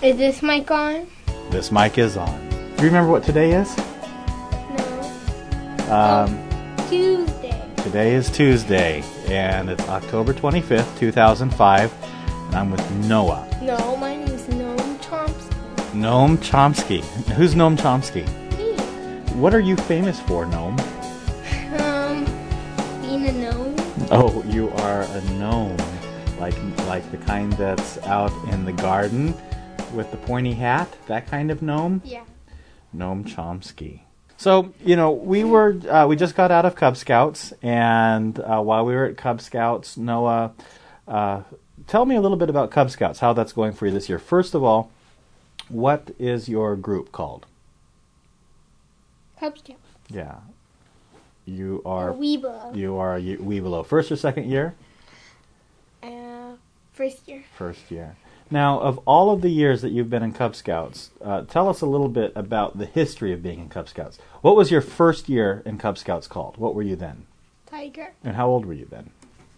Is this mic on? This mic is on. Do you remember what today is? No. Tuesday. Today is Tuesday, and it's October 25th, 2005, and I'm with Noah. No, my name's Noam Chomsky. Noam Chomsky. Who's Noam Chomsky? Me. What are you famous for, Noam? Being a gnome. Oh, you are a gnome. Like the kind that's out in the garden with the pointy hat? That kind of gnome? Yeah. Noam Chomsky. So, we just got out of Cub Scouts, and while we were at Cub Scouts, Noah, tell me a little bit about Cub Scouts, how that's going for you this year. First of all, what is your group called? Cub Scout. Yeah. You are Weeblo. You are a Weeblo. First or second year? First year. First year. Now, of all of the years that you've been in Cub Scouts, tell us a little bit about the history of being in Cub Scouts. What was your first year in Cub Scouts called? What were you then? Tiger. And how old were you then?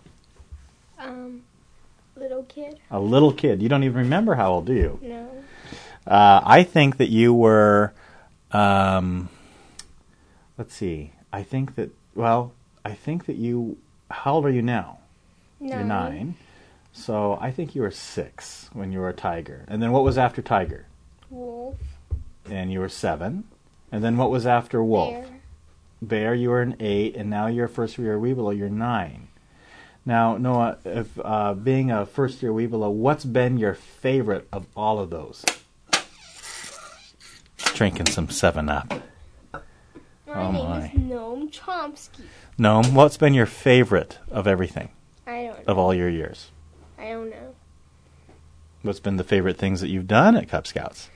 Little kid. A little kid. You don't even remember how old, do you? No. I think that you were, let's see. I think that you, how old are you now? No. You're 9. So I think you were 6 when you were a tiger. And then what was after tiger? Wolf. And you were 7. And then what was after wolf? Bear. Bear, you were an 8. And now you're first year Weeblo, you're 9. Now, Noah, if being a first year Weeblo, what's been your favorite of all of those? Drinking some 7-Up. My name is Noam Chomsky. Noam, what's been your favorite of everything? I don't know. Of all your years? I don't know. What's been the favorite things that you've done at Cub Scouts?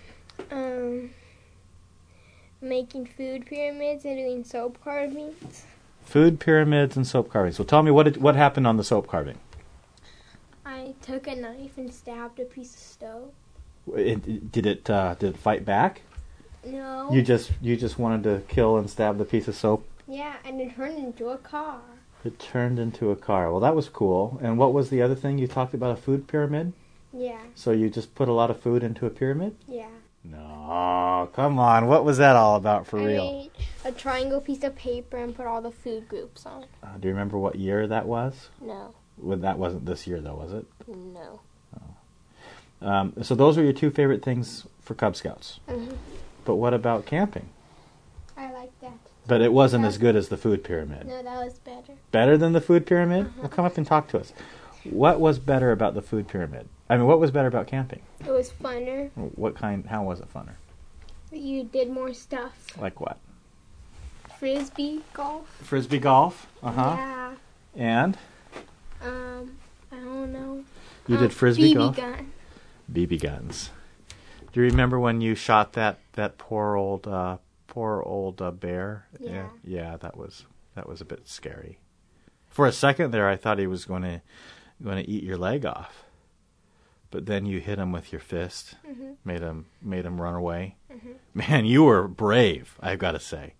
Making food pyramids and doing soap carvings. Food pyramids and soap carvings. So tell me what happened on the soap carving. I took a knife and stabbed a piece of stove. Did it fight back? No. You just wanted to kill and stab the piece of soap? Yeah, and it turned into a car. It turned into a car. Well, that was cool. And what was the other thing? You talked about a food pyramid? Yeah. So you just put a lot of food into a pyramid? Yeah. No, come on. What was that all about for real? I made a triangle piece of paper and put all the food groups on. Do you remember what year that was? No. Well, that wasn't this year, though, was it? No. So those were your 2 favorite things for Cub Scouts. Mm-hmm. But what about camping? I like that. But it wasn't as good as the food pyramid. No, that was better. Better than the food pyramid? Uh-huh. Well, come up and talk to us. What was better about the food pyramid? I mean, what was better about camping? It was funner. How was it funner? You did more stuff. Like what? Frisbee golf. Frisbee golf? Uh-huh. Yeah. And? I don't know. You did frisbee BB golf? gun. BB guns. Do you remember when you shot that poor old bear? Yeah. Yeah, that was a bit scary. For a second there, I thought he was going to eat your leg off. But then you hit him with your fist, made him run away. Mm-hmm. Man, you were brave, I've got to say.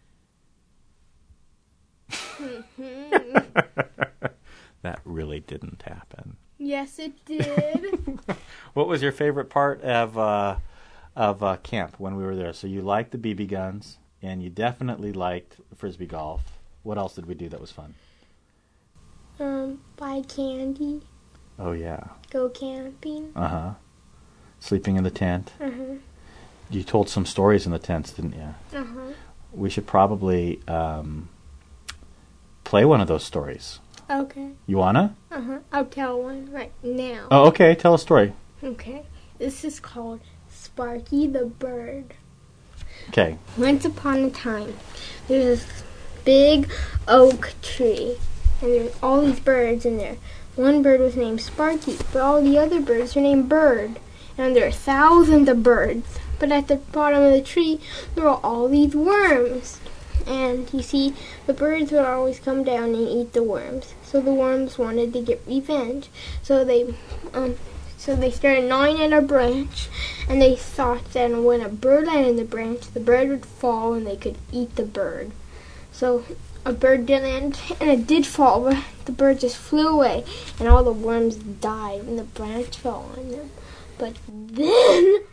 That really didn't happen. Yes, it did. What was your favorite part of camp when we were there? So you liked the BB guns, and you definitely liked frisbee golf. What else did we do that was fun? Buy candy. Oh yeah. Go camping. Uh-huh. Sleeping in the tent. Uh-huh. You told some stories in the tents, didn't you? Uh-huh. We should probably play one of those stories. Okay. You wanna? Uh-huh. I'll tell one right now. Oh, okay. Tell a story. Okay. This is called Sparky the Bird. Okay. Once upon a time, there's this big oak tree, and there's all these birds in there. One bird was named Sparky, but all the other birds were named Bird. And there are thousands of birds. But at the bottom of the tree, there were all these worms. And you see, the birds would always come down and eat the worms. So the worms wanted to get revenge. So they started gnawing at a branch, and they thought that when a bird landed on the branch, the bird would fall and they could eat the bird. So a bird did land, and it did fall, but the bird just flew away, and all the worms died, and the branch fell on them. But then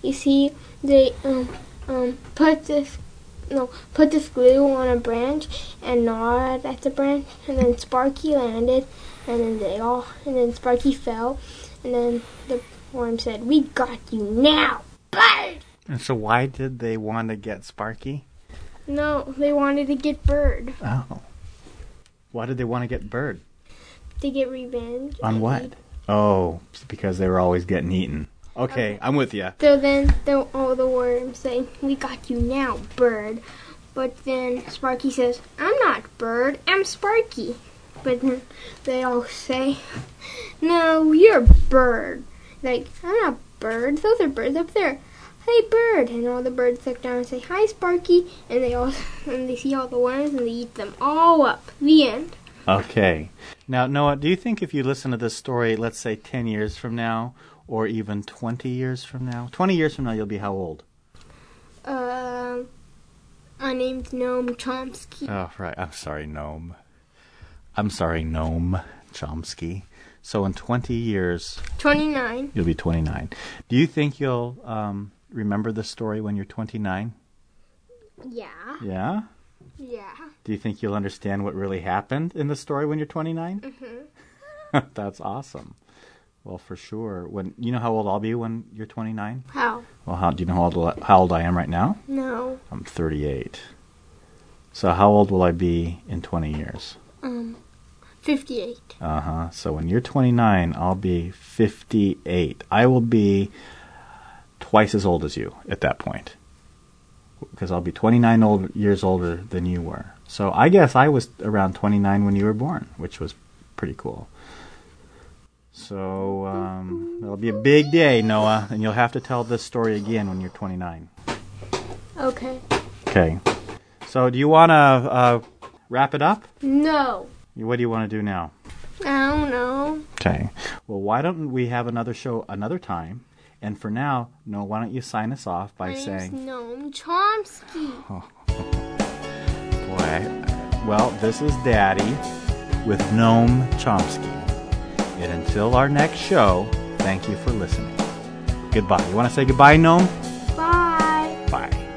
you see, they put this glue on a branch and gnawed at the branch, and then Sparky landed, and then Sparky fell, and then the worm said, "We got you now, bird!" And so why did they want to get Sparky? No, they wanted to get Bird. Oh. Why did they want to get Bird? To get revenge. On what? Oh, because they were always getting eaten. Okay, I'm with you. So then all the worms say, "We got you now, Bird." But then Sparky says, "I'm not Bird, I'm Sparky." But then they all say, "No, you're Bird." Like, "I'm not Bird, those are birds up there. Hey, Bird." And all the birds look down and say, "Hi, Sparky." And they see all the worms and they eat them all up. The end. Okay. Now, Noah, do you think if you listen to this story, let's say 10 years from now, or even 20 years from now? 20 years from now, you'll be how old? My name's Noam Chomsky. Oh, right. I'm sorry, Noam Chomsky. So in 20 years... 29. You'll be 29. Do you think you'll remember the story when you're 29? Yeah. Yeah? Yeah. Do you think you'll understand what really happened in the story when you're 29? Mm-hmm. That's awesome. Well, for sure. You know how old I'll be when you're 29? How? Well, do you know how old I am right now? No. I'm 38. So how old will I be in 20 years? 58. Uh-huh. So when you're 29, I'll be 58. I will be twice as old as you at that point, because I'll be 29 years older than you were. So I guess I was around 29 when you were born, which was pretty cool. So it'll be a big day, Noah, and you'll have to tell this story again when you're 29. Okay. Okay. So do you want to wrap it up? No. What do you want to do now? I don't know. Okay. Well, why don't we have another show another time? And for now, Noah, why don't you sign us off by saying... My name's Noam Chomsky. Oh, boy. Well, this is Daddy with Noam Chomsky. And until our next show, thank you for listening. Goodbye. You want to say goodbye, Noam? Bye. Bye.